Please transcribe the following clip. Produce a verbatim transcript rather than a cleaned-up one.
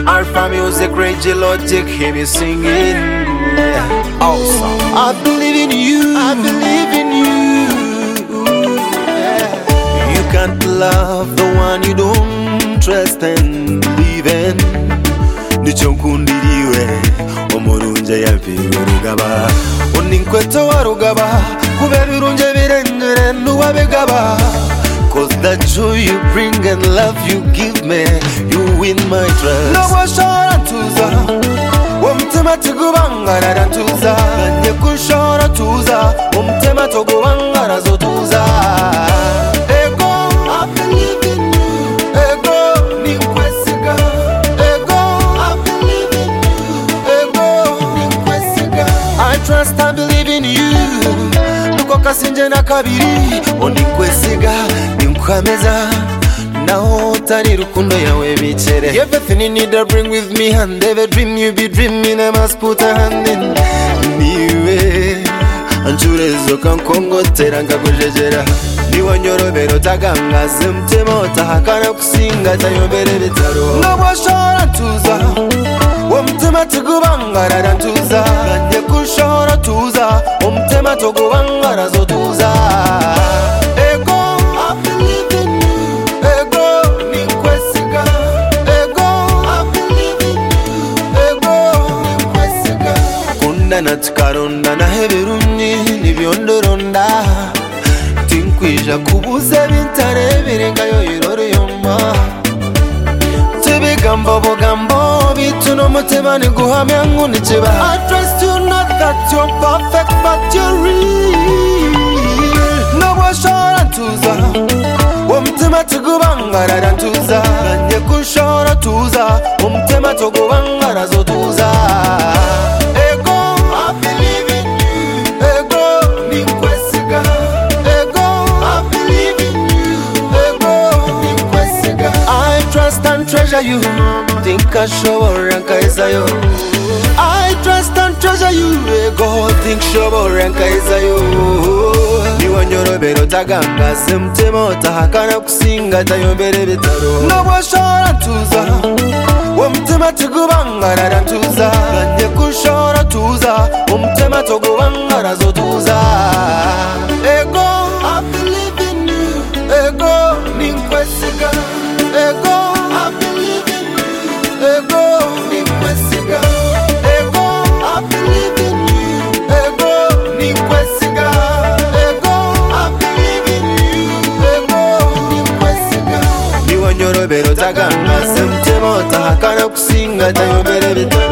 Alpha Music, Rage Logic, hear me singing. Awesome. I believe in you. I believe in you. You can't love the one you don't trust and believe in. Nichokundiriwe omurunje yaviwe rugaba uninkweto wa rugaba kubebirunje birengere nuwabegaba. Cause the joy you bring and love you give me, you win my trust. No washara tuza omtema tugubangara rantuza kanye kushara tuza omtema tugubangara zotuza. Ego I believe in you. Ego ninkwesiga. Ego I believe in you. Ego ninkwesiga. I trust and believe in you. Nuko kasinje na kabiri oninkwesiga ninkwameza naho tari rukundo yawe bichere. Everything you need to bring with me and every dream you be dreaming I must put a hand in. Niwe anchurezo kankongotera nkakujejera niwanyorobero tagangaze mtema otahakana kusinga tayombere bitaro. Nobashora tuza omtema tugubangara rantuza kanye kushora tuza omtema tugubangara zotuza. Ego I believe in you. Ego ninkwesiga. Ego I believe in you. Ego ninkwesiga. Kunda na tikaronda na heberunyi nibiondoronda tinkwija kubuze bintare birengayo irore yoma. Tibigambo bogambo bituno mutima niguhamya nkunikiba. I trust you not that you're perfect but you're real. Nobashora tuza omtema tugubangara rantuza kanye kushora tuza omtema tugubangara zotuza. Ego I believe in you. Ego ninkwesiga. Ego I believe in you. Ego ninkwesiga. I trust and treasure you. Think I show rankaisa yo. I trust and treasure you. Ego think show rankaisa yo. Niwanyorobero tagangaze mtema otahakana kusinga tayombere bitaro. Nobashora tuza omtema tugubangara rantuza kanye kushora tuza omtema tugubangara zotuza. Ego I believe in you. Ego ninkwesiga. Ego I believe in you. Ego ninkwesiga. Ego I believe in you. Ego ninkwesiga. Ego I believe in you. Ego ninkwesiga. Niwanyorobero tagangaze mtema otahakana kusinga tayombere bitaro.